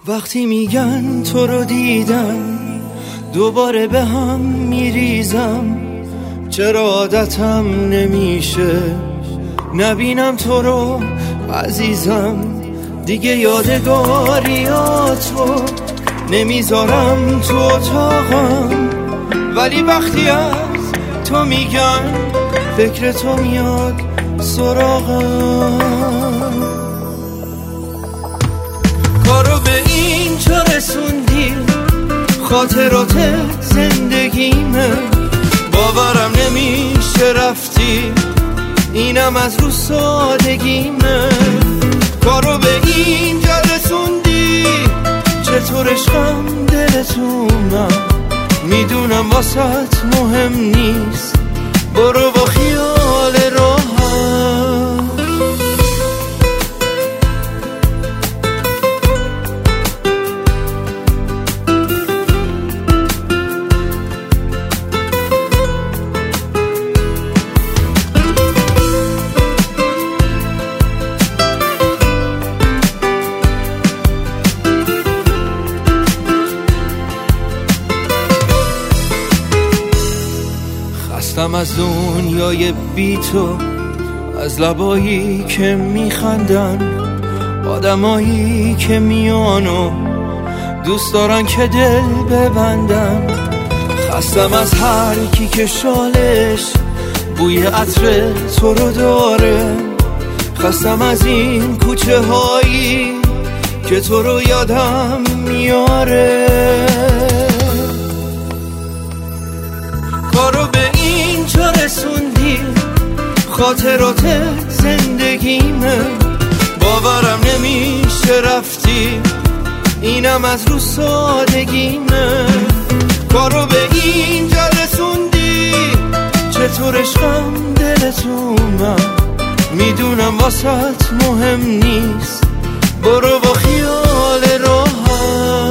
وقتی میگن تو رو دیدم دوباره به هم میریزم، چرا عادتم نمیشه نبینم تو رو عزیزم. دیگه یادگاریاتو نمیذارم تو اتاقم، ولی وقتی از تو میگن فکر تو میاد سراغم. کارو به اینجا رسوندی، خاطرات زندگیمه، باورم نمیشه رفتی، اینم از رو سادگیمه. کارو به اینجا رسوندی، چطور عشقم دلتونم، میدونم واسط مهم نیست، برو با خیال راحت. خستم از دنیای بی تو، از لبایی که میخندن، آدمایی که میانو دوست دارن که دل ببندن. خستم از هر کی که شالش بوی عطر تو رو داره، خستم از این کوچه هایی که تو رو یادم میاره. کارو به اینجا رسوندی، خاطرات زندگیمه، باورم نمیشه رفتی، اینم از رو سادگیمه. کارو به اینجا رسوندی، چطور عشقم دلتونم، میدونم واسط مهم نیست، برو با خیال راحت.